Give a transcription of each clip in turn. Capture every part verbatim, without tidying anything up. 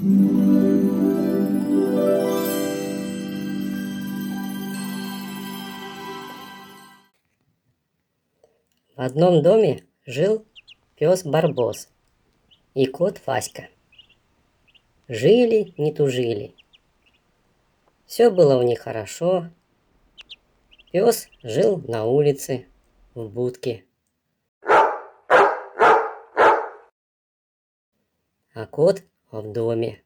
В одном доме жил пес Барбос и кот Васька. Жили, не тужили. Все было у них хорошо. Пес жил на улице, в будке. А кот в доме.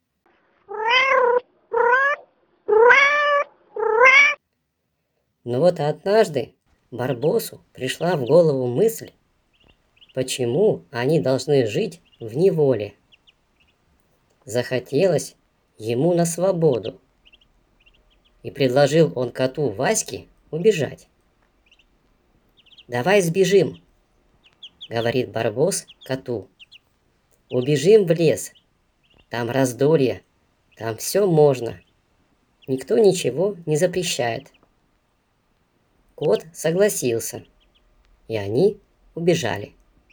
Но вот однажды Барбосу пришла в голову мысль, почему они должны жить в неволе. Захотелось ему на свободу, и предложил он коту Ваське убежать. «Давай сбежим», — говорит Барбос коту. «Убежим в лес, там раздолье, там все можно, никто ничего не запрещает». Кот согласился, и они убежали.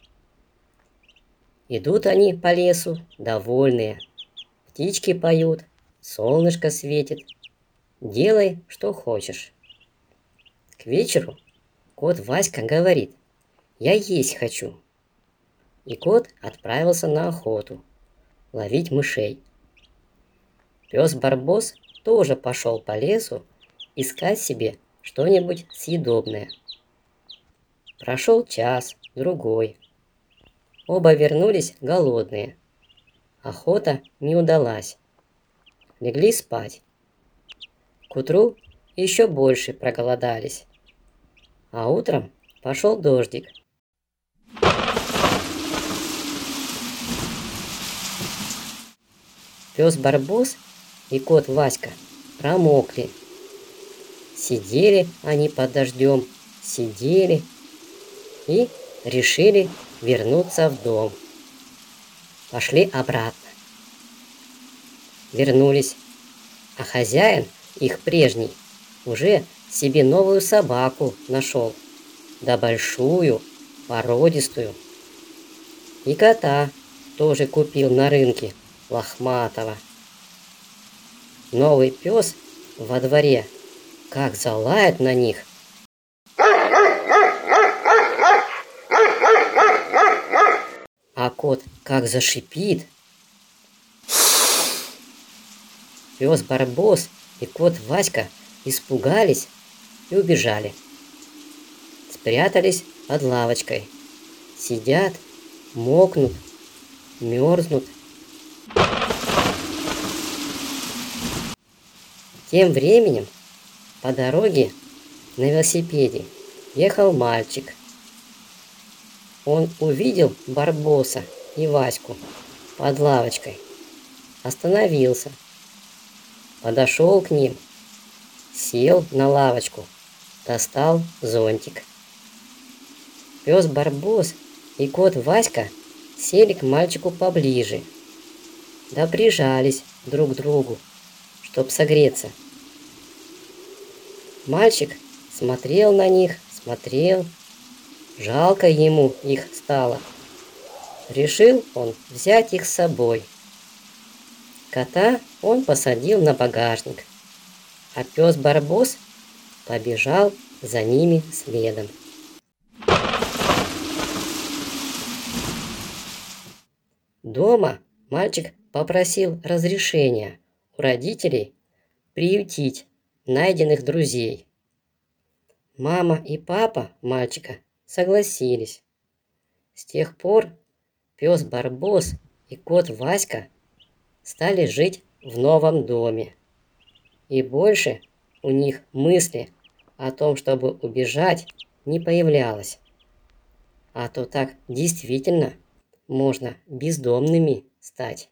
Идут они по лесу, довольные. Птички поют, солнышко светит. Делай, что хочешь. К вечеру кот Васька говорит: «Я есть хочу». И кот отправился на охоту, ловить мышей. Пес Барбос тоже пошел по лесу искать себе что-нибудь съедобное. Прошел час, другой. Оба вернулись голодные. Охота не удалась. Легли спать. К утру еще больше проголодались. А утром пошел дождик. Пес Барбос и кот Васька промокли. Сидели они под дождем, сидели и решили вернуться в дом. Пошли обратно. Вернулись, а хозяин, их прежний, уже себе новую собаку нашел, да большую, породистую. И кота тоже купил на рынке, лохматого. Новый пес во дворе как залает на них. А кот как зашипит. Пес Барбос и кот Васька испугались и убежали. Спрятались под лавочкой. Сидят, мокнут, мерзнут. Тем временем по дороге на велосипеде ехал мальчик. Он увидел Барбоса и Ваську под лавочкой, остановился, подошел к ним, сел на лавочку, достал зонтик. Пес Барбос и кот Васька сели к мальчику поближе, да прижались друг к другу, чтоб согреться. Мальчик смотрел на них, смотрел. Жалко ему их стало. Решил он взять их с собой. Кота он посадил на багажник, а пес Барбос побежал за ними следом. Дома мальчик попросил разрешения у родителей приютить найденных друзей. Мама и папа мальчика согласились. С тех пор пес Барбос и кот Васька стали жить в новом доме. И больше у них мысли о том, чтобы убежать, не появлялось. А то так действительно можно бездомными стать.